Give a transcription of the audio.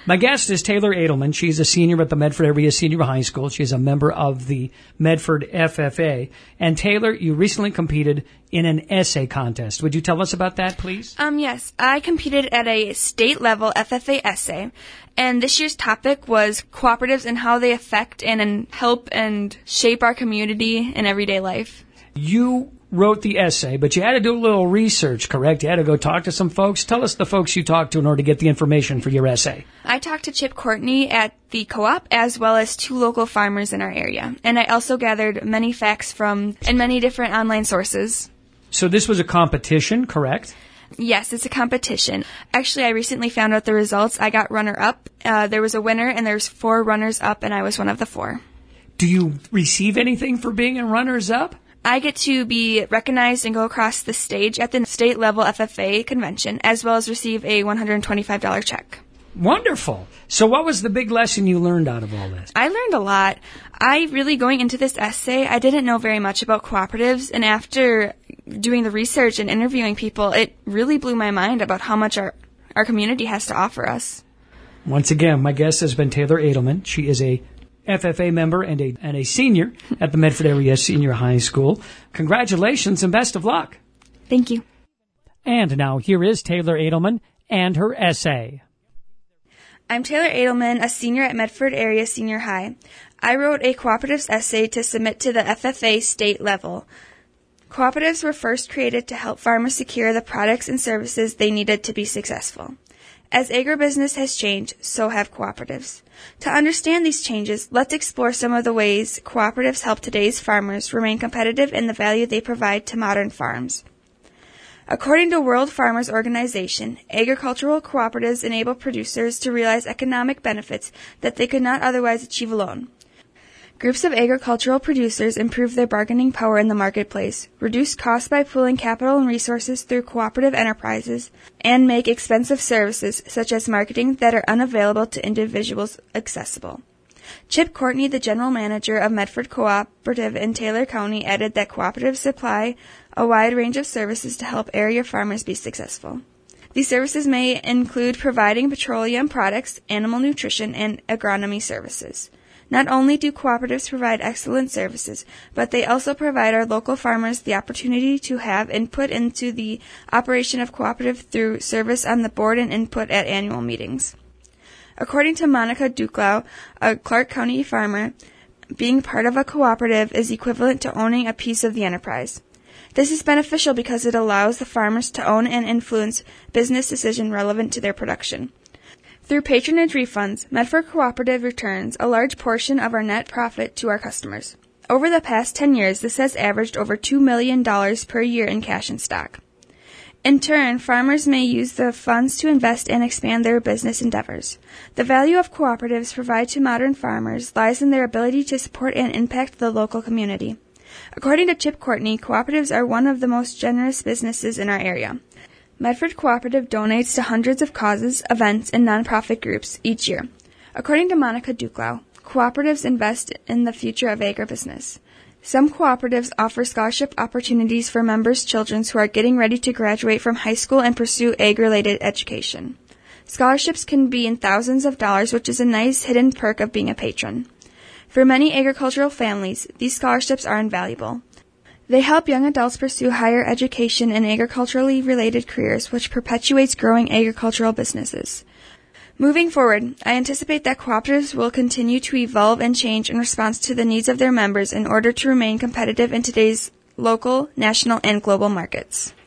My guest is Taylor Edelman. She's a senior at the Medford Area Senior High School. She's a member of the Medford FFA. And Taylor, you recently competed in an essay contest. Would you tell us about that, please? Yes. I competed at a state-level FFA essay, and this year's topic was cooperatives and how they affect and help and shape our community and everyday life. You wrote the essay, but you had to do a little research, correct? You had to go talk to some folks. Tell us the folks you talked to in order to get the information for your essay. I talked to Chip Courtney at the co-op as well as 2 local farmers in our area. And I also gathered many facts from many different online sources. So this was a competition, correct? Yes, it's a competition. Actually, I recently found out the results. I got runner-up. There was a winner, and there's 4 runners-up, and I was one of the 4. Do you receive anything for being a runners-up? I get to be recognized and go across the stage at the state-level FFA convention, as well as receive a $125 check. Wonderful. So what was the big lesson you learned out of all this? I learned a lot. Going into this essay, I didn't know very much about cooperatives, and after doing the research and interviewing people, it really blew my mind about how much our community has to offer us. Once again, my guest has been Taylor Edelman. She is a FFA member and a senior at the Medford Area Senior High School. Congratulations and best of luck. Thank you. And now here is Taylor Edelman and her essay. I'm Taylor Edelman, a senior at Medford Area Senior High. I wrote a cooperatives essay to submit to the FFA state level. Cooperatives were first created to help farmers secure the products and services they needed to be successful. As agribusiness has changed, so have cooperatives. To understand these changes, let's explore some of the ways cooperatives help today's farmers remain competitive in the value they provide to modern farms. According to World Farmers Organization, agricultural cooperatives enable producers to realize economic benefits that they could not otherwise achieve alone. Groups of agricultural producers improve their bargaining power in the marketplace, reduce costs by pooling capital and resources through cooperative enterprises, and make expensive services, such as marketing, that are unavailable to individuals accessible. Chip Courtney, the general manager of Medford Cooperative in Taylor County, added that cooperatives supply a wide range of services to help area farmers be successful. These services may include providing petroleum products, animal nutrition, and agronomy services. Not only do cooperatives provide excellent services, but they also provide our local farmers the opportunity to have input into the operation of cooperative through service on the board and input at annual meetings. According to Monica Duclau, a Clark County farmer, being part of a cooperative is equivalent to owning a piece of the enterprise. This is beneficial because it allows the farmers to own and influence business decisions relevant to their production. Through patronage refunds, Medford Cooperative returns a large portion of our net profit to our customers. Over the past 10 years, this has averaged over $2 million per year in cash and stock. In turn, farmers may use the funds to invest and expand their business endeavors. The value of cooperatives provide to modern farmers lies in their ability to support and impact the local community. According to Chip Courtney, cooperatives are one of the most generous businesses in our area. Medford Cooperative donates to hundreds of causes, events, and nonprofit groups each year. According to Monica Duclau, cooperatives invest in the future of agribusiness. Some cooperatives offer scholarship opportunities for members' children who are getting ready to graduate from high school and pursue ag-related education. Scholarships can be in thousands of dollars, which is a nice hidden perk of being a patron. For many agricultural families, these scholarships are invaluable. They help young adults pursue higher education in agriculturally related careers, which perpetuates growing agricultural businesses. Moving forward, I anticipate that cooperatives will continue to evolve and change in response to the needs of their members in order to remain competitive in today's local, national, and global markets.